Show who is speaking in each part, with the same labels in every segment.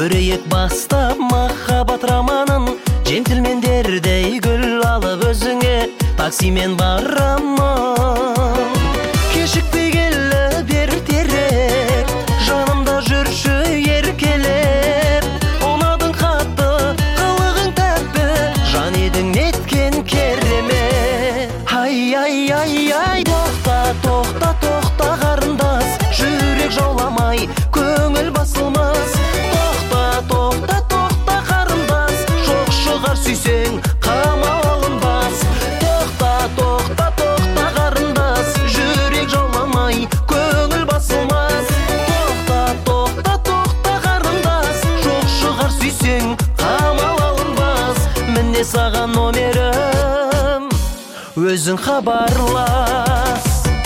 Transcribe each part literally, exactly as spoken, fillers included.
Speaker 1: көрейік бастап махаббат романын. Джентльмендердей гүл алып өзіңе таксимен барамын. Кешікпей келі бертерек, жанымда жүрші еркелеп. Ұнадың қатты, қылығың тәтті, жан едің неткен керемет. Ай, ай, ай, ай, тоқта, тоқта, тоқта қарындас, жүрек жауламай, көңіл басылмас. Тоқта, тоқта, тоқта қарындас, жоқ шығар сүйсең, қамал алынбас. Тоқта, тоқта, тоқта қарындас, жүрек жауламай, көңіл басылмас. Тоқта, тоқта, тоқта қарындас, жоқ шығар сүйсең, қамал алынбас. Міне саған номерім, өзің хабарлас.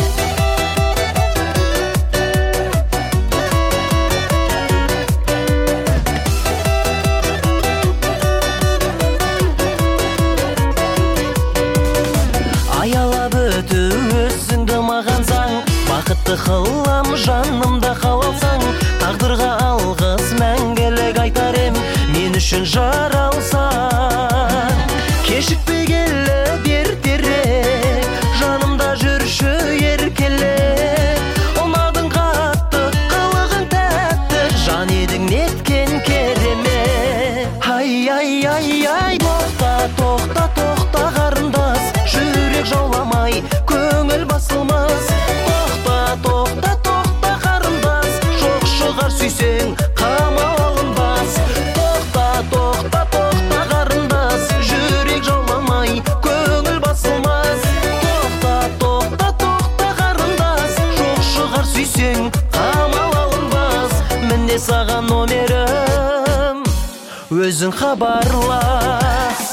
Speaker 1: Аялап өту өзіңді маған заң, бақытты қылам жанымда қалалсаң. Тағдырға алғыс мәңгілік айтар ем, мен үшін жаралсаң. Кешікпей келі бертерек, жанымда жүрші еркелеп. Ұнадың қатты, қылығың тәтті, жан едің неткен керемет. Ай, ай, ай, ай, тоқта, тоқта, тоқта қарындас, жүрек жауламай, көңіл басылмас. Тоқта, тоқта, тоқта қарындас, жоқ шығар сүйсең, қамал алынбас. Тоқта, тоқта, тоқта қарындас, жүрек жауламай, көңіл басылмас. Тоқта, тоқта, тоқта қарындас, жоқ шығар сүйсең, қамал алынбас. Міне саған номерім, өзің хабарлас.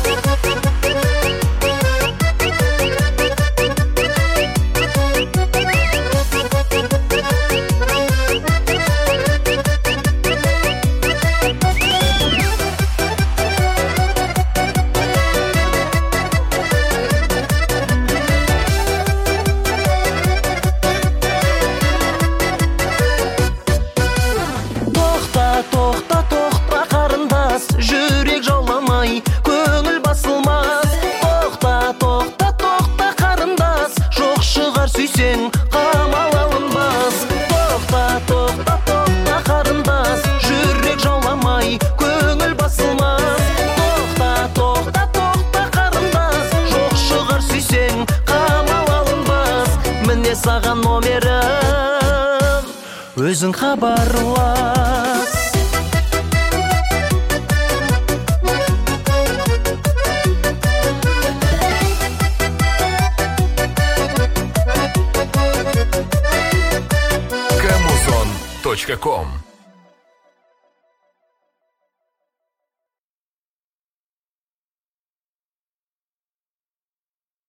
Speaker 1: Тоқта, тоқта қарындас, жүрек жауламай, көңіл басылмас. Тоқта, тоқта, тоқта қарындас, жоқ шығар сүйсең, қамал алынбас. Тоқта, тоқта, тоқта қарындас, жүрек жауламай, көңіл басылмас. Тоқта, тоқта, тоқта қарындас, жоқ шығар сүйсең, қамал алынбас. Міне саған номерім, өзің хабарлас.
Speaker 2: камузон точка ком